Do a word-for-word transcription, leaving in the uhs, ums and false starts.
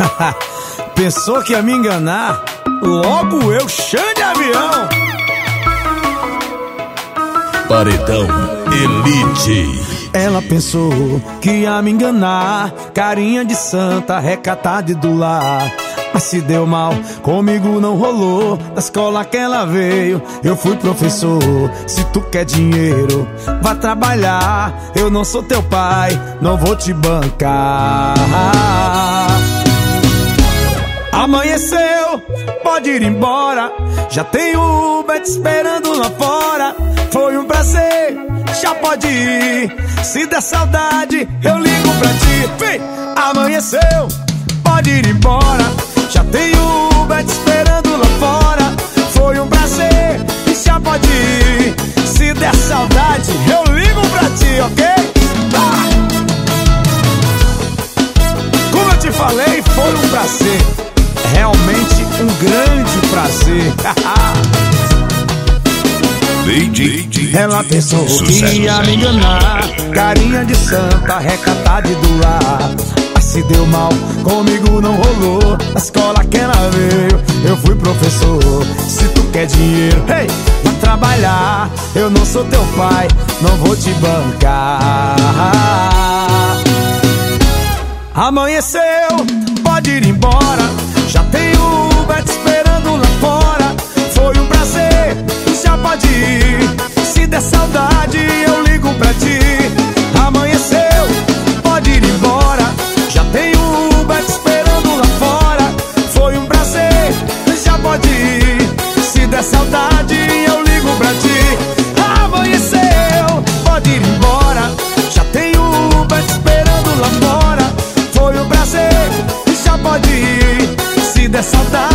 Pensou que ia me enganar? Logo eu, Xande Avião. Paredão Elite. Ela pensou que ia me enganar, carinha de santa, recatada e do lar. Mas se deu mal, comigo não rolou. Da escola que ela veio, eu fui professor. Se tu quer dinheiro, vá trabalhar. Eu não sou teu pai, não vou te bancar. Amanheceu, pode ir embora. Já tem Uber te esperando lá fora. Foi um prazer, já pode ir. Se der saudade, eu ligo pra ti. Vem! Amanheceu, pode ir embora. Já tem Uber te esperando lá fora. Foi um prazer, já pode ir. Se der saudade, eu ligo pra ti, ok? Ah! Como eu te falei, foi um prazer. Realmente um grande prazer. Ela pensou que ia me enganar, carinha de santa, recatada e do lar. Mas se deu mal, comigo não rolou. Na escola que ela veio, eu fui professor. Se tu quer dinheiro, hey, vai trabalhar. Eu não sou teu pai, não vou te bancar. Amanheceu, pode ir embora. Já tem Uber te esperando lá fora. Foi um prazer, já pode ir. Se der saudade, eu ligo pra ti. Amanheceu, pode ir embora. Já tem Uber te esperando lá fora. Foi um prazer, já pode ir. Se der saudade, eu ligo pra ti. Amanheceu, pode ir embora. Já tem Uber te esperando lá fora. Foi um prazer, já pode ir. Se der saudade,